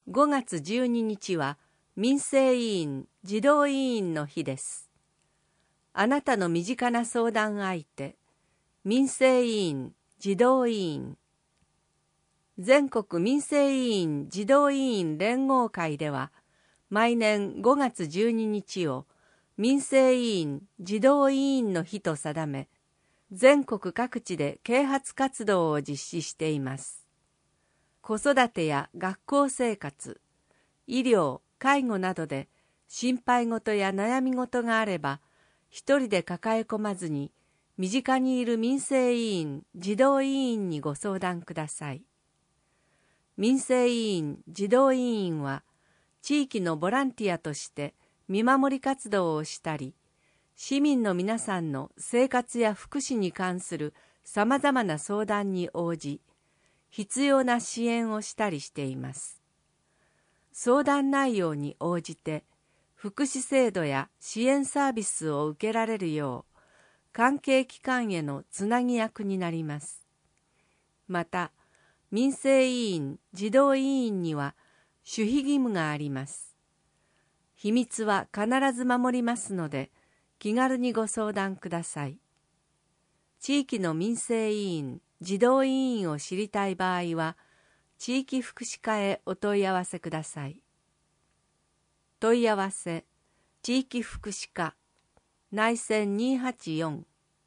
5月12日は民生委員児童委員の日です。あなたの身近な相談相手、民生委員児童委員。全国民生委員児童委員連合会では、毎年5月12日を民生委員児童委員の日と定め、全国各地で啓発活動を実施しています。子育てや学校生活、医療、介護などで心配事や悩み事があれば、一人で抱え込まずに、身近にいる民生委員児童委員にご相談ください。民生委員児童委員は、地域のボランティアとして見守り活動をしたり、市民の皆さんの生活や福祉に関するさまざまな相談に応じ、必要な支援をしたりしています。相談内容に応じて、福祉制度や支援サービスを受けられるよう、関係機関へのつなぎ役になります。また、民生委員児童委員には守秘義務があります。秘密は必ず守りますので、気軽にご相談ください。地域の民生委員児童委員を知りたい場合は、地域福祉課へお問い合わせください。問い合わせ、地域福祉課、内線284。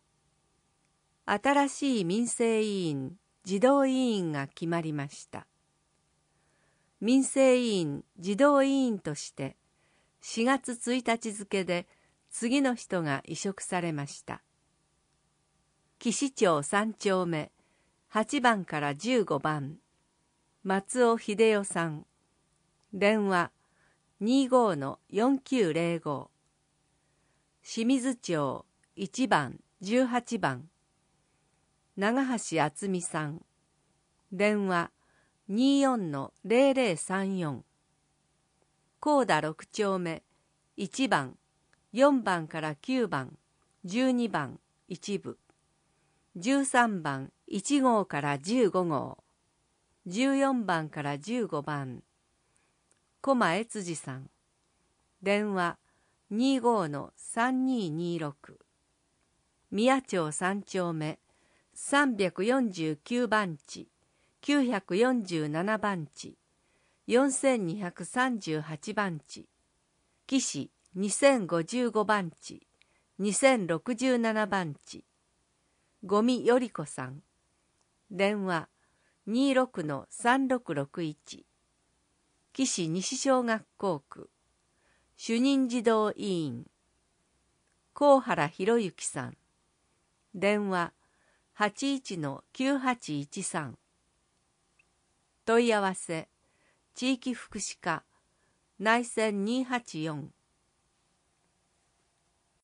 新しい民生委員児童委員が決まりました。民生委員児童委員として、4月1日付で次の人が委嘱されました。岸町3丁目、8番から15番、松尾秀夫さん。電話 25-4905。清水町1番18番、長橋敦美さん。電話 24-0034。高田6丁目1番、4番から9番、12番1部、13番1号から15号、14番から15番、駒悦司さん。電話 25-3226。宮町3丁目349番地、947番地、4238番地、岸2055番地、2067番地、五味より子さん。電話 26-3661。岸西小学校区、主任児童委員、高原博之さん。電話 81-9813。問い合わせ、地域福祉課、内線284。